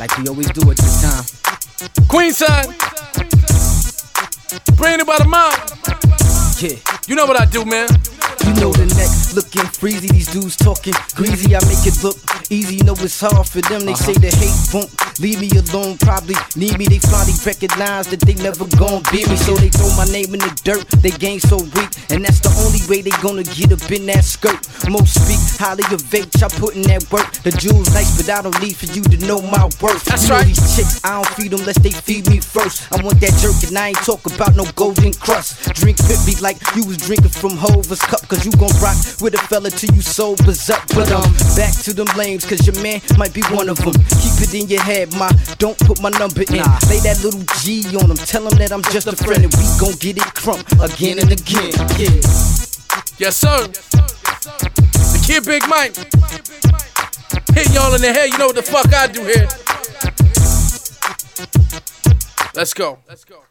like we always do at this time. Queenside, branded by the mob. Yeah. You know what I do, man. You know the neck looking freezy, these dudes talking greasy. I make it look easy, know it's hard for them. They say the hate won't leave me alone, probably need me. They finally recognize that they never gon' beat me, so they throw my name in the dirt. They game so weak, and that's the only way they gonna get up in that skirt. Most speak highly of vape, I put in that work. The jewels nice, but I don't need for you to know my worth. That's you know right. These chicks, I don't feed them unless they feed me first. I want that jerk, and I ain't talk about no golden crust. Drink with me like you was drinking from Hover's cup, cause you gon' rock with a fella till you sobers up. But back to them lames, cause your man might be one of them. Keep it in your head, don't put my number in. Lay that little G on them, tell them that I'm just a friend, and we gon' get it crump again and again. Yeah. Yes, sir. The Kid Big Mike. Hit y'all in the head, you know what the fuck I do here. Let's go.